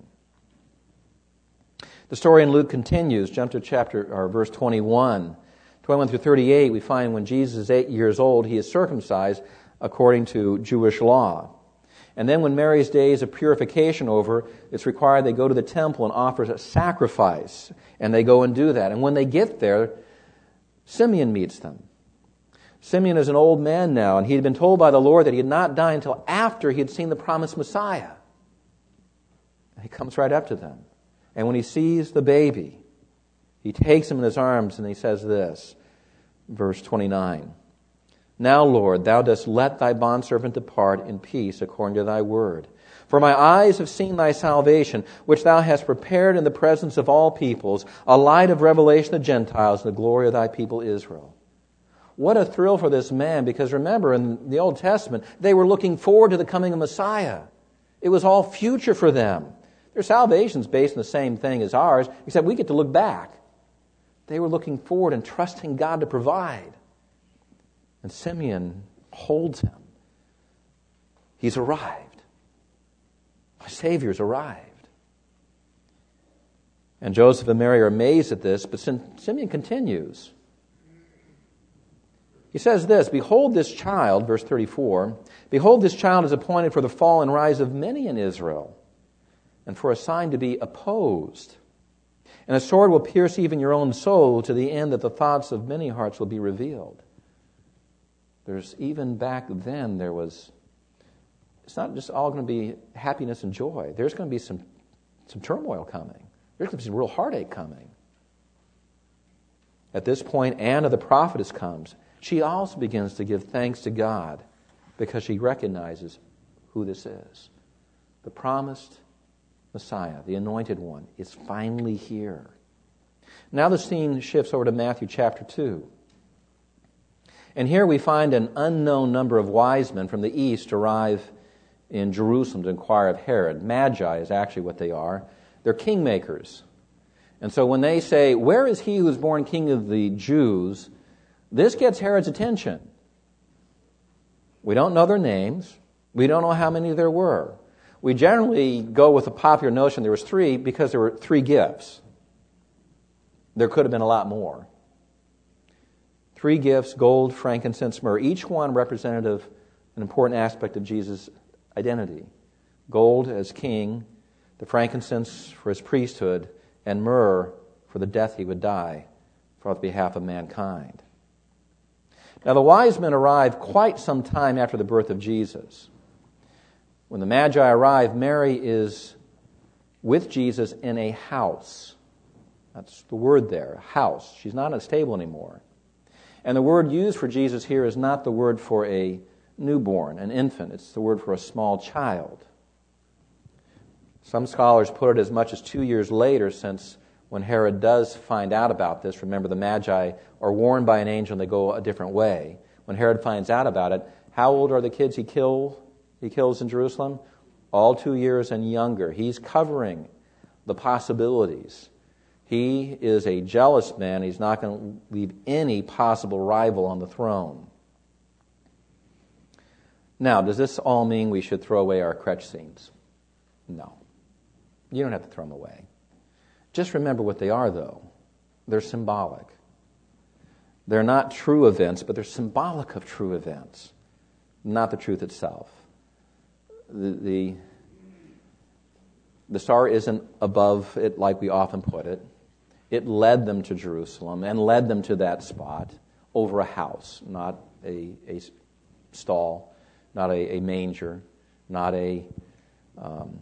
The story in Luke continues. Jump to chapter or verse twenty-one. twenty-one through thirty-eight, we find when Jesus is eight years old, he is circumcised according to Jewish law. And then when Mary's days of purification over, it's required they go to the temple and offer a sacrifice. And they go and do that. And when they get there, Simeon meets them. Simeon is an old man now, and he had been told by the Lord that he had not died until after he had seen the promised Messiah. And he comes right up to them. And when he sees the baby, he takes him in his arms and he says this, verse twenty-nine. Now, Lord, thou dost let thy bondservant depart in peace according to thy word. For my eyes have seen thy salvation, which thou hast prepared in the presence of all peoples, a light of revelation of Gentiles, and the glory of thy people Israel. What a thrill for this man, because remember, in the Old Testament, they were looking forward to the coming of Messiah. It was all future for them. Their salvation is based on the same thing as ours, except we get to look back. They were looking forward and trusting God to provide. And Simeon holds him. He's arrived. My Savior's arrived. And Joseph and Mary are amazed at this, but Simeon continues. He says this, behold this child, verse thirty-four, behold this child is appointed for the fall and rise of many in Israel, and for a sign to be opposed. And a sword will pierce even your own soul, to the end that the thoughts of many hearts will be revealed. There's even back then there was it's not just all going to be happiness and joy. There's going to be some, some turmoil coming. There's going to be some real heartache coming. At this point, Anna the prophetess comes. She also begins to give thanks to God because she recognizes who this is. The promised Messiah, the anointed one, is finally here. Now the scene shifts over to Matthew chapter two. And here we find an unknown number of wise men from the east arrive in Jerusalem to inquire of Herod. Magi is actually what they are. They're kingmakers. And so when they say, "Where is he who is born king of the Jews?" this gets Herod's attention. We don't know their names. We don't know how many there were. We generally go with the popular notion there was three because there were three gifts. There could have been a lot more. Three gifts, gold, frankincense, myrrh, each one representative, an important aspect of Jesus' identity. Gold as king, the frankincense for his priesthood, and myrrh for the death he would die for the behalf of mankind. Now the wise men arrived quite some time after the birth of Jesus. When the Magi arrive, Mary is with Jesus in a house. That's the word there, a house. She's not in a stable anymore. And the word used for Jesus here is not the word for a newborn, an infant. It's the word for a small child. Some scholars put it as much as two years later, since when Herod does find out about this, remember the Magi are warned by an angel and they go a different way. When Herod finds out about it, how old are the kids he kill, he kills in Jerusalem? All two years and younger. He's covering the possibilities. He is a jealous man. He's not going to leave any possible rival on the throne. Now, does this all mean we should throw away our crutch scenes? No. You don't have to throw them away. Just remember what they are, though. They're symbolic. They're not true events, but they're symbolic of true events, not the truth itself. The, the, the star isn't above it like we often put it. It led them to Jerusalem and led them to that spot over a house, not a, a stall, not a, a manger, not a... Um,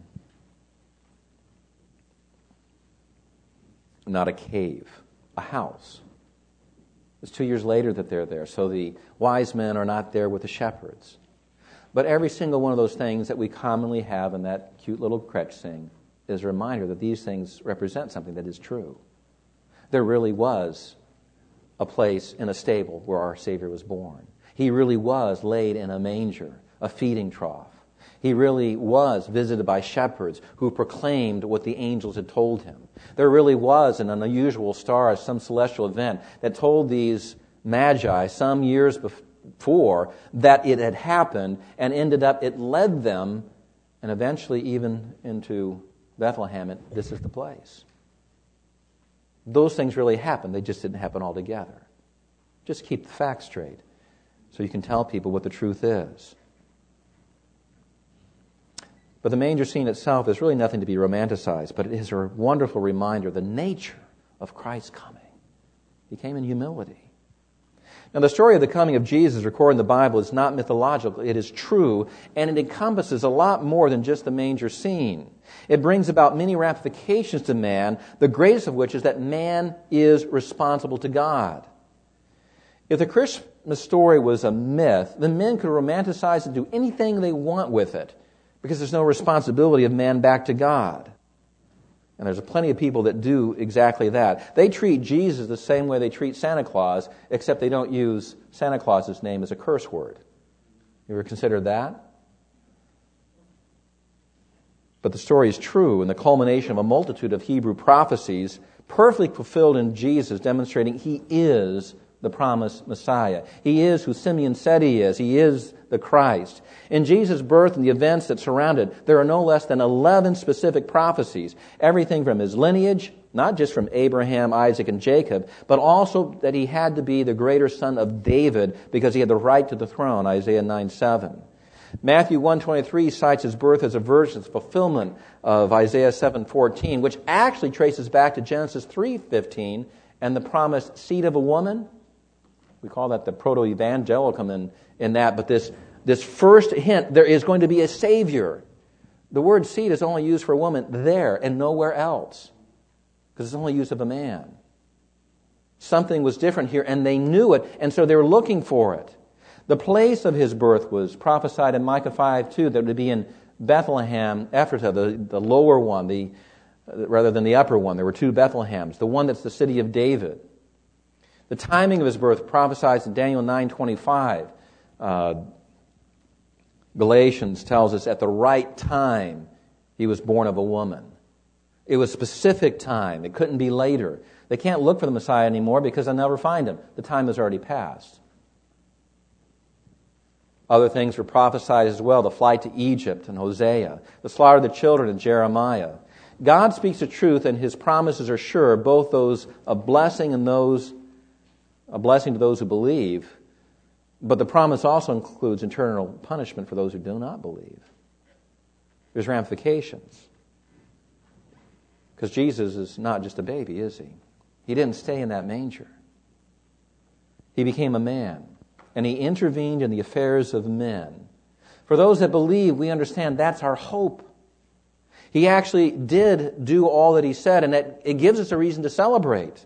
not a cave, a house. It's two years later that they're there, so the wise men are not there with the shepherds. But every single one of those things that we commonly have in that cute little crutch sing is a reminder that these things represent something that is true. There really was a place in a stable where our Savior was born. He really was laid in a manger, a feeding trough. He really was visited by shepherds who proclaimed what the angels had told him. There really was an unusual star, some celestial event that told these magi some years before that it had happened, and ended up, it led them, and eventually even into Bethlehem, and this is the place. Those things really happened. They just didn't happen all together. Just keep the facts straight so you can tell people what the truth is. But the manger scene itself is really nothing to be romanticized, but it is a wonderful reminder of the nature of Christ's coming. He came in humility. Now, the story of the coming of Jesus recorded in the Bible is not mythological. It is true, and it encompasses a lot more than just the manger scene. It brings about many ramifications to man, the greatest of which is that man is responsible to God. If the Christmas story was a myth, then men could romanticize and do anything they want with it, because there's no responsibility of man back to God. And there's plenty of people that do exactly that. They treat Jesus the same way they treat Santa Claus, except they don't use Santa Claus's name as a curse word. You ever considered that? But the story is true, and the culmination of a multitude of Hebrew prophecies perfectly fulfilled in Jesus, demonstrating he is the promised Messiah. He is who Simeon said he is. He is the Christ. In Jesus' birth and the events that surround it, there are no less than eleven specific prophecies. Everything from his lineage, not just from Abraham, Isaac, and Jacob, but also that he had to be the greater son of David because he had the right to the throne, Isaiah nine seven. Matthew one twenty-three cites his birth as a virgin, the fulfillment of Isaiah seven fourteen, which actually traces back to Genesis three fifteen and the promised seed of a woman. We call that the proto-evangelicum in, in that, but this this first hint, there is going to be a Savior. The word seed is only used for a woman there and nowhere else, because it's only used of a man. Something was different here, and they knew it, and so they were looking for it. The place of his birth was prophesied in Micah five two, that it would be in Bethlehem, Ephratah, the, the lower one, the rather than the upper one. There were two Bethlehems, the one that's the city of David. The timing of his birth prophesied in Daniel nine twenty-five. Uh, Galatians tells us at the right time he was born of a woman. It was specific time. It couldn't be later. They can't look for the Messiah anymore because they'll never find him. The time has already passed. Other things were prophesied as well. The flight to Egypt in Hosea. The slaughter of the children in Jeremiah. God speaks the truth, and his promises are sure, both those of blessing and those, a blessing to those who believe. But the promise also includes eternal punishment for those who do not believe. There's ramifications. Because Jesus is not just a baby, is he? He didn't stay in that manger. He became a man, and he intervened in the affairs of men. For those that believe, we understand that's our hope. He actually did do all that he said, and it, it gives us a reason to celebrate.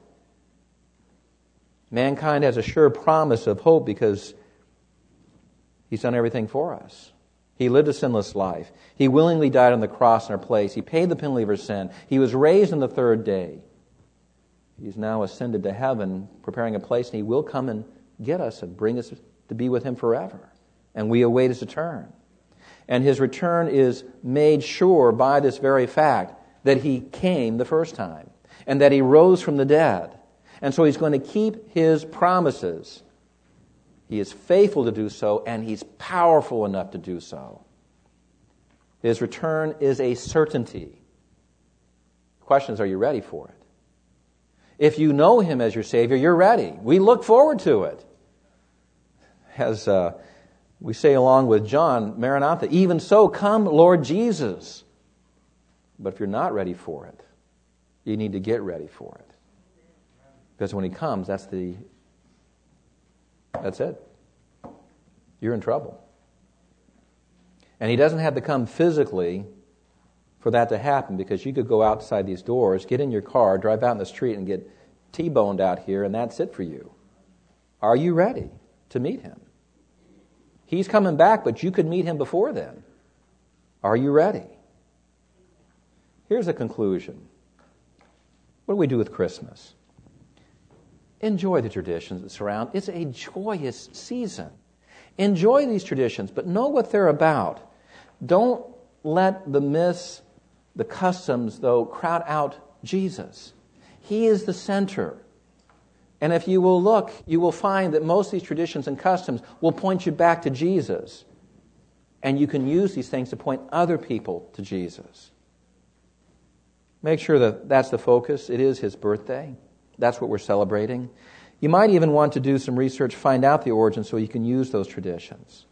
Mankind has a sure promise of hope because he's done everything for us. He lived a sinless life. He willingly died on the cross in our place. He paid the penalty of our sin. He was raised on the third day. He's now ascended to heaven, preparing a place, and he will come and get us and bring us to be with him forever. And we await his return. And his return is made sure by this very fact that he came the first time and that he rose from the dead. And so he's going to keep his promises. He is faithful to do so, and he's powerful enough to do so. His return is a certainty. The question is, are you ready for it? If you know him as your Savior, you're ready. We look forward to it. As uh, we say along with John, Maranatha, even so, come, Lord Jesus. But if you're not ready for it, you need to get ready for it. Because when he comes, that's the That's it. You're in trouble. And he doesn't have to come physically for that to happen, because you could go outside these doors, get in your car, drive out in the street and get T-boned out here, and that's it for you. Are you ready to meet him? He's coming back, but you could meet him before then. Are you ready? Here's a conclusion. What do we do with Christmas? Enjoy the traditions that surround. It's a joyous season. Enjoy these traditions, but know what they're about. Don't let the myths, the customs, though, crowd out Jesus. He is the center. And if you will look, you will find that most of these traditions and customs will point you back to Jesus. And you can use these things to point other people to Jesus. Make sure that that's the focus. It is his birthday. That's what we're celebrating. You might even want to do some research, find out the origin so you can use those traditions.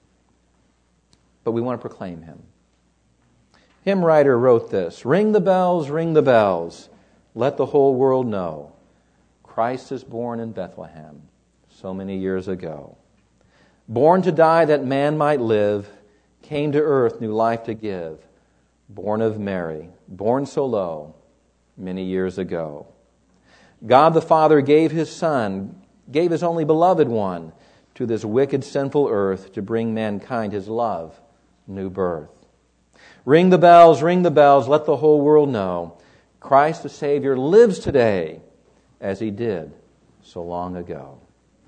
But we want to proclaim him. Hymn writer wrote this: "Ring the bells, ring the bells. Let the whole world know. Christ is born in Bethlehem so many years ago. Born to die that man might live, came to earth new life to give. Born of Mary, born so low, many years ago. God the Father gave his Son, gave his only beloved one, to this wicked, sinful earth to bring mankind his love, new birth. Ring the bells, ring the bells, let the whole world know. Christ the Savior lives today as he did so long ago."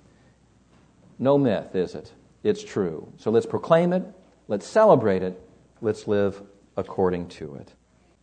No myth, is it? It's true. So let's proclaim it, let's celebrate it, let's live according to it.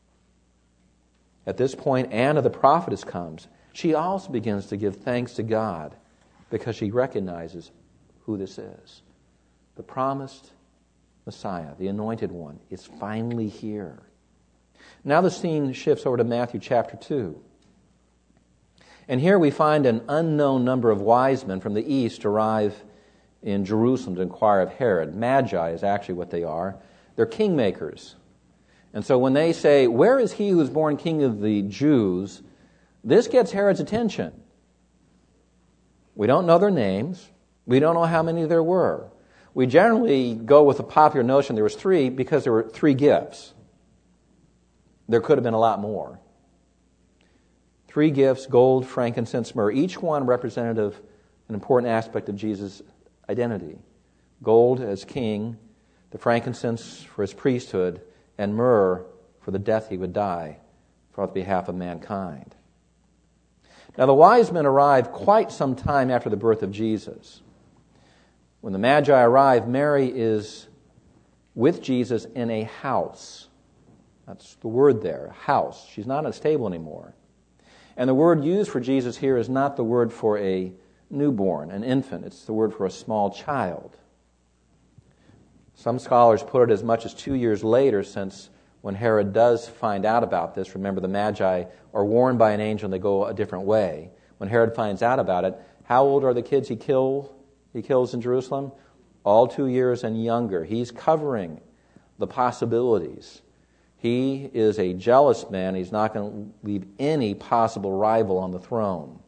At this point, Anna the prophetess comes. She also begins to give thanks to God because she recognizes who this is. The promised Messiah, the anointed one, is finally here. Now the scene shifts over to Matthew chapter two. And here we find an unknown number of wise men from the east arrive in Jerusalem to inquire of Herod. Magi is actually what they are. They're kingmakers. And so when they say, "Where is he who is born king of the Jews?" this gets Herod's attention. We don't know their names. We don't know how many there were. We generally go with the popular notion there was three because there were three gifts. There could have been a lot more. Three gifts, gold, frankincense, myrrh, each one representative, an important aspect of Jesus' identity. Gold as king, the frankincense for his priesthood, and myrrh for the death he would die for the behalf of mankind. Now the wise men arrived quite some time after the birth of Jesus. When the Magi arrive, Mary is with Jesus in a house. That's the word there, house. She's not in a stable anymore. And the word used for Jesus here is not the word for a newborn, an infant. It's the word for a small child. Some scholars put it as much as two years later, since when Herod does find out about this, remember the Magi are warned by an angel and they go a different way. When Herod finds out about it, how old are the kids he kills? He kills in Jerusalem? All two years and younger. He's covering the possibilities. He is a jealous man. He's not going to leave any possible rival on the throne.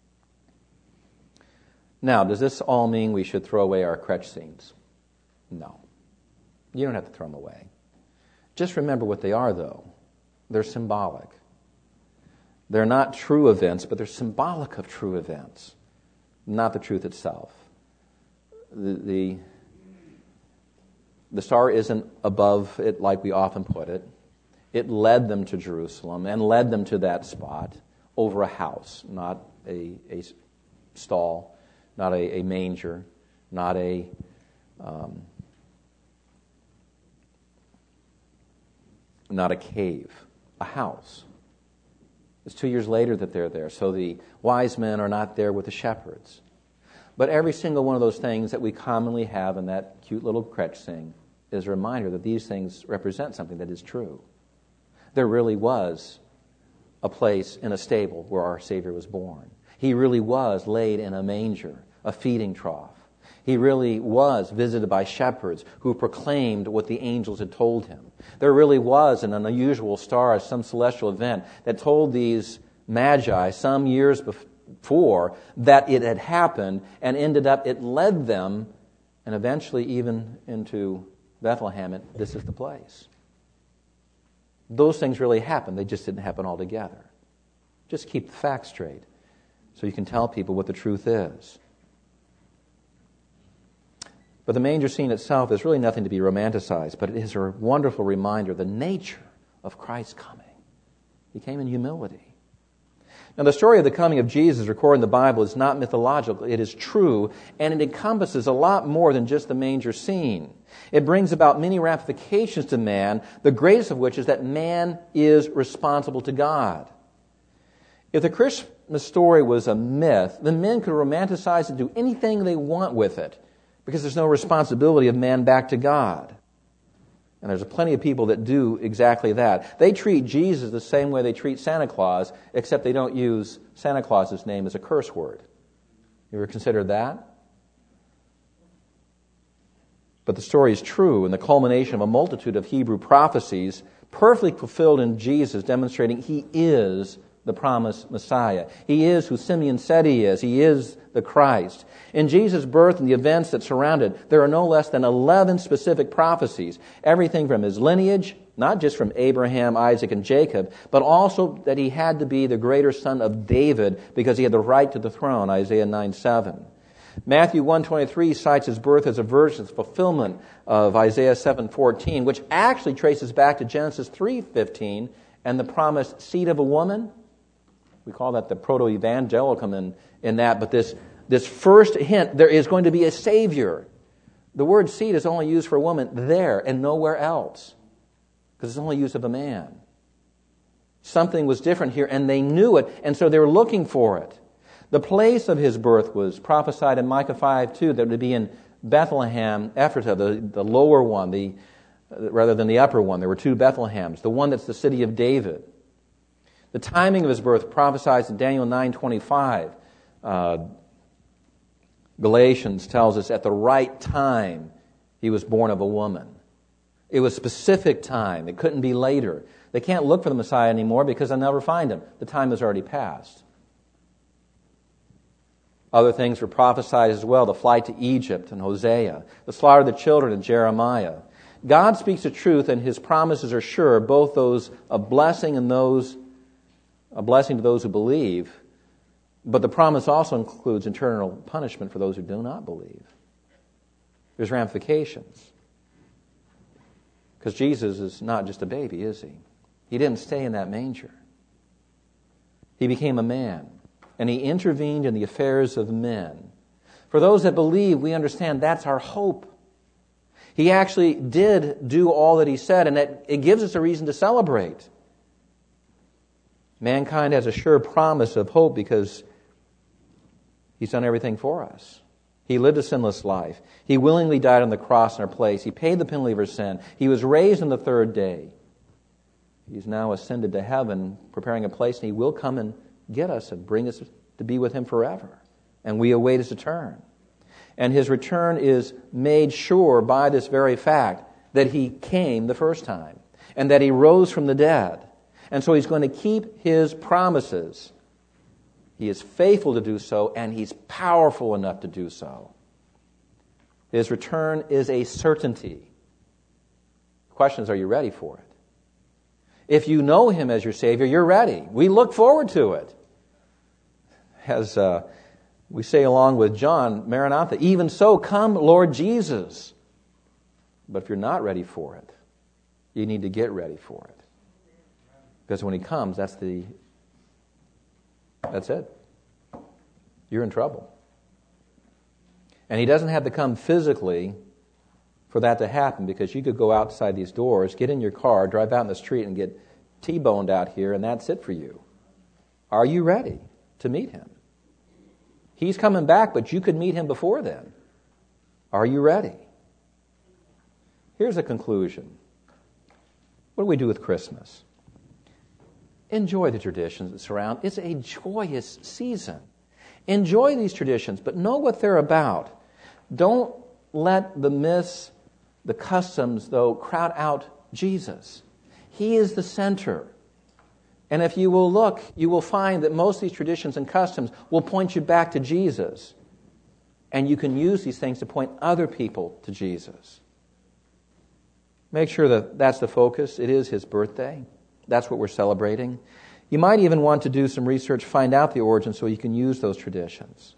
Now, does this all mean we should throw away our crutch scenes? No. You don't have to throw them away. Just remember what they are, though. They're symbolic. They're not true events, but they're symbolic of true events, not the truth itself. The, the, the star isn't above it like we often put it. It led them to Jerusalem and led them to that spot over a house, not a, a stall, not a, a manger, not a um, not a cave, a house. It's two years later that they're there, so the wise men are not there with the shepherds. But every single one of those things that we commonly have in that cute little crutch thing is a reminder that these things represent something that is true. There really was a place in a stable where our Savior was born. He really was laid in a manger, a feeding trough. He really was visited by shepherds who proclaimed what the angels had told him. There really was an unusual star, some celestial event that told these magi some years before that it had happened, and ended up, it led them, and eventually even into Bethlehem, and this is the place. Those things really happened. They just didn't happen all together. Just keep the facts straight so you can tell people what the truth is. But the manger scene itself is really nothing to be romanticized, but it is a wonderful reminder of the nature of Christ's coming. He came in humility. Now, the story of the coming of Jesus recorded in the Bible is not mythological. It is true, and it encompasses a lot more than just the manger scene. It brings about many ramifications to man, the greatest of which is that man is responsible to God. If the Christmas story was a myth, then men could romanticize and do anything they want with it, because there's no responsibility of man back to God. And there's plenty of people that do exactly that. They treat Jesus the same way they treat Santa Claus, except they don't use Santa Claus's name as a curse word. You ever considered that? But the story is true, and the culmination of a multitude of Hebrew prophecies perfectly fulfilled in Jesus, demonstrating he is the promised Messiah. He is who Simeon said he is. He is the Christ. In Jesus' birth and the events that surround it, there are no less than eleven specific prophecies. Everything from his lineage, not just from Abraham, Isaac, and Jacob, but also that he had to be the greater son of David because he had the right to the throne, Isaiah nine seven. Matthew one twenty-three cites his birth as a virgin, fulfillment of Isaiah seven fourteen, which actually traces back to Genesis three fifteen and the promised seed of a woman. We call that the proto-evangelicum in, in that, but this, this first hint, there is going to be a Savior. The word seed is only used for a woman there and nowhere else, because it's only used of a man. Something was different here, and they knew it, and so they were looking for it. The place of his birth was prophesied in Micah five two, that it would be in Bethlehem, Ephratah, the, the lower one, the, rather than the upper one. There were two Bethlehems, the one that's the city of David. The timing of his birth prophesied in Daniel nine twenty-five. Uh, Galatians tells us at the right time he was born of a woman. It was specific time. It couldn't be later. They can't look for the Messiah anymore because they'll never find him. The time has already passed. Other things were prophesied as well, the flight to Egypt in Hosea, the slaughter of the children in Jeremiah. God speaks the truth, and His promises are sure, both those of blessing and those a blessing to those who believe. But the promise also includes eternal punishment for those who do not believe. There's ramifications. Because Jesus is not just a baby, is He? He didn't stay in that manger. He became a man, and He intervened in the affairs of men. For those that believe, we understand that's our hope. He actually did do all that He said, and it, it gives us a reason to celebrate. Mankind has a sure promise of hope because He's done everything for us. He lived a sinless life. He willingly died on the cross in our place. He paid the penalty of our sin. He was raised on the third day. He's now ascended to heaven, preparing a place, and He will come and get us and bring us to be with Him forever. And we await His return. And His return is made sure by this very fact that He came the first time and that He rose from the dead. And so He's going to keep His promises. He is faithful to do so, and He's powerful enough to do so. His return is a certainty. The question is, are you ready for it? If you know Him as your Savior, you're ready. We look forward to it. As uh, we say along with John, Maranatha, even so, come, Lord Jesus. But if you're not ready for it, you need to get ready for it. Because when He comes, that's the That's it. You're in trouble. And He doesn't have to come physically for that to happen, because you could go outside these doors, get in your car, drive out in the street, and get T-boned out here, and that's it for you. Are you ready to meet Him? He's coming back, but you could meet Him before then. Are you ready? Here's a conclusion. What do we do with Christmas? Enjoy the traditions that surround. It's a joyous season. Enjoy these traditions, but know what they're about. Don't let the myths, the customs, though, crowd out Jesus. He is the center. And if you will look, you will find that most of these traditions and customs will point you back to Jesus. And you can use these things to point other people to Jesus. Make sure that that's the focus. It is His birthday. That's what we're celebrating. You might even want to do some research, find out the origin so you can use those traditions.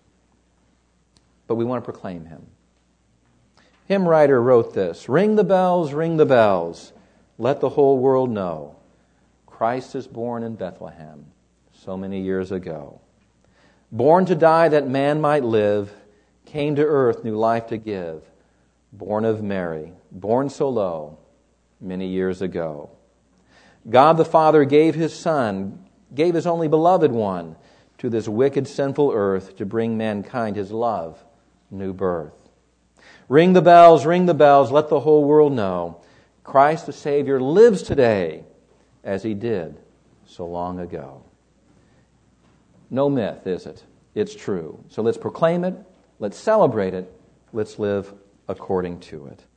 But we want to proclaim Him. Hymn writer wrote this: "Ring the bells, ring the bells. Let the whole world know. Christ is born in Bethlehem so many years ago. Born to die that man might live, came to earth new life to give. Born of Mary, born so low, many years ago. God the Father gave His Son, gave His only beloved one, to this wicked, sinful earth to bring mankind His love, new birth. Ring the bells, ring the bells, let the whole world know. Christ the Savior lives today as He did so long ago." No myth, is it? It's true. So let's proclaim it, let's celebrate it, let's live according to it.